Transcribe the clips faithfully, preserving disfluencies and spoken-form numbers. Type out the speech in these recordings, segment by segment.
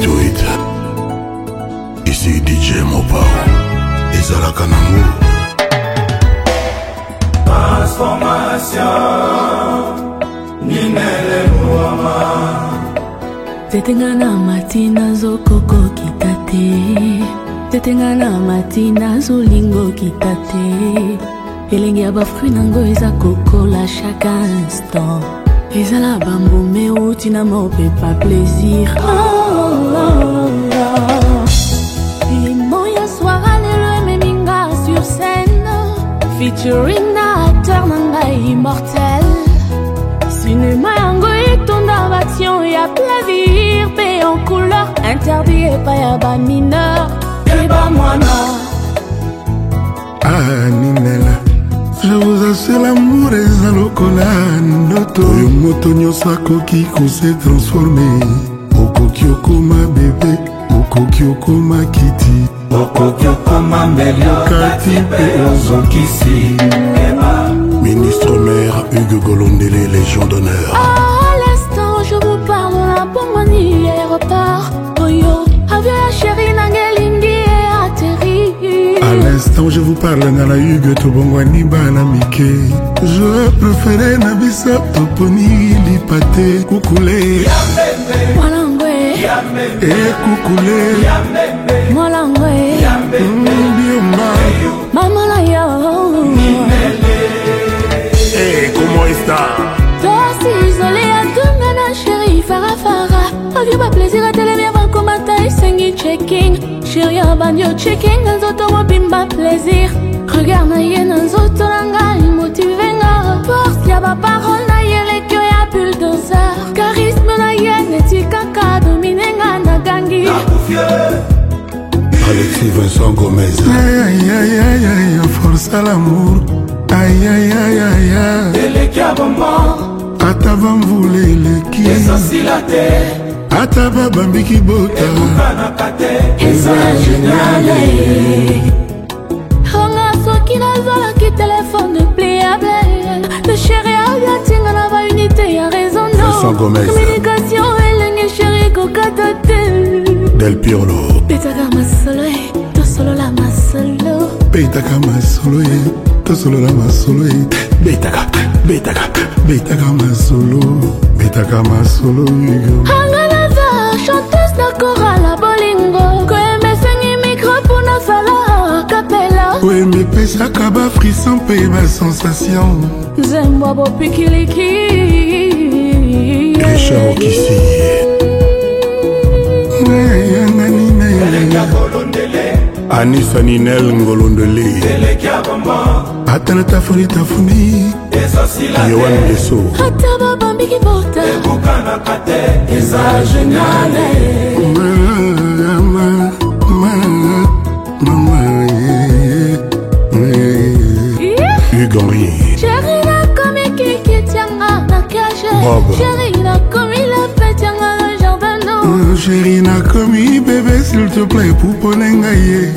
Tweet. Ici D J Mopao. Ezala Kanangu. Transformation. Ninele Mouama. Tetengana matina zokoko kitate. Tetengana matina zolingo kitate. Elengi ya bafruit nango eza kokola chaque instant. Ezala bambume uti na mope pas plaisir. Oh, oh, oh. Moya soir alelo meminga sur scène. Featuring na acteur nanga immortel. Cinéma yango etonda action ya plaisir. Paix en couleur interdit et pas ya ba mineur. Et ba moana. Ah Ninela. Je vous assure l'amour est à l'ocolan Noto Yomoto nyosako qui s'est transformé Okokyoko ma bébé Okokyoko ma kitty Okokyoko ma melio Kati pe ozokisi Ministre maire Hugues Golondele, Légion d'honneur. À l'instant je vous parle la bombe aéroport Oyo, avion ya chérie nangelingi et atterri. À l'instant je vous parle na la Hugues Tobongwani Banamike. Je préférais Nabisa Toponi Lipate Koukoulé Molangwe Et Koukoulé Molangwe Biomba Mamala yo. Eh, comment est-ce? Toi si isolé à deux nana chérie Farah Farah. Avion pas plaisir à télévision comme à taille sengi checking. Chérie à bandio checking. Nzoto wabimba plaisir. Regarde na ye nzoto nanga motivé nga. Force y'a ba parole na ye le kyo ya bulldozer. Charisme na ye neti kaka domine nga na gangi. Alexis Vincent Gomez. Aïe aïe aïe aïe, force à l'amour. Aïe aïe aïe aïe aïe. Telekia bonbon. Atavam voulait le qui. Esosilate. Ataba bambiki bota. Ekukana kate. Eza génial. Ranga soki nazola ki téléphone pliable. Le chéri a bien tinga na ba unité ya raison Vincent Gomez. Communication elenge chéri kokatote. Del Pirlo. Petaka masolo to solo la masolo. Betaka masolo to solo la masolo. Betaka betaka betaka masolo. Betaka masolo Hugo. Hangalaza chanteuse na chorale la bolingo. Ko emesengi micro pour na sala capella. Ouais mais pesa kaba frisson paye ma sensation. Zembwa bo pikiliki. Richard Okissi. Anissa Ninel Ngolondele. Atana tafuni tafuni. Yohan Leso. Ataba bambiki bota. Ekukana kate. Eza génial. Mama, mama, mama, Hugues Henry. Chérie na komi kiki tianga na cage. Chérie na komi la fête tianga na jardin non. Chérie na komi bébé s'il te plaît pouponengaye.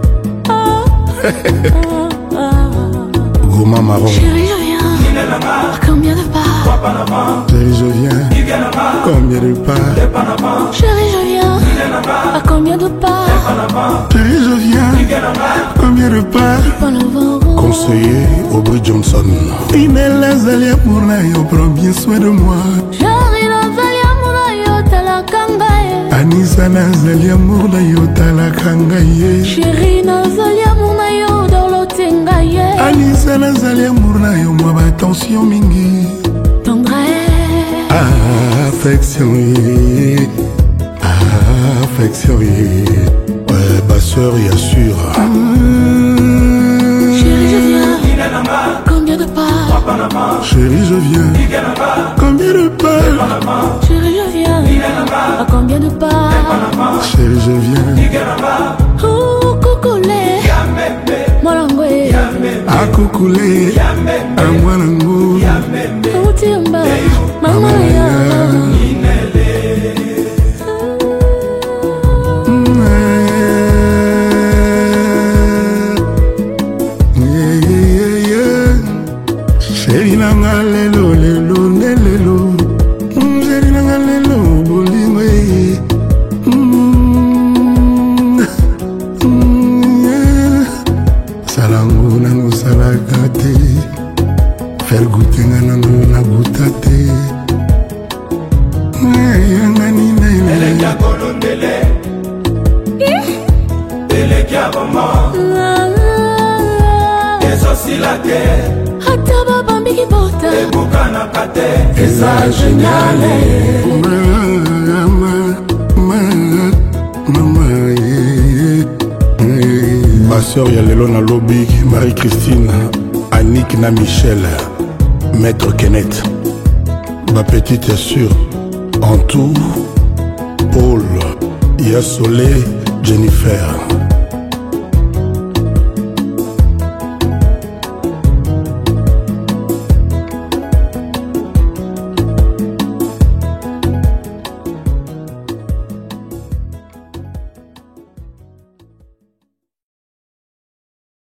Goma marron. Chérie je viens. À combien de pas? Chérie je viens. Combien de pas? Chérie je viens. À combien de pas? Chérie je viens. Combien de pas? Conseiller Aubrey Johnson. Inela Zalia pour la yo, prends bien soin de moi. Chérie na Zalia muna yo talakangaye. Anissa na Zalia pour la yo talakangaye. Chérie na Zalia muna yo dolotengaye. Anissa na Zalia pour la yo moi attention mingi. Tendresse. Affection. Affection. Ouais, basseur et assure. Chérie je viens. Combien de pas? Chérie je viens. Combien de pas? Chérie je viens. À combien de pas? Chérie je viens. Oh Koukoulé. Molangwe. A Koukoulé. A Mwanango. Utiamba. Mama ya. Chérie nanga lelo lelo nelelo. Chérie nanga lelo bolingo. mondele eleki ya bomo ezosila te ata babambiki bota ebukanaka te eza géniale baseur ya lelo na lobi Marie-Christine, Annick na Michel, Maître Kenneth, bapetite sûr en tout Paul, Yassolé, Jennifer.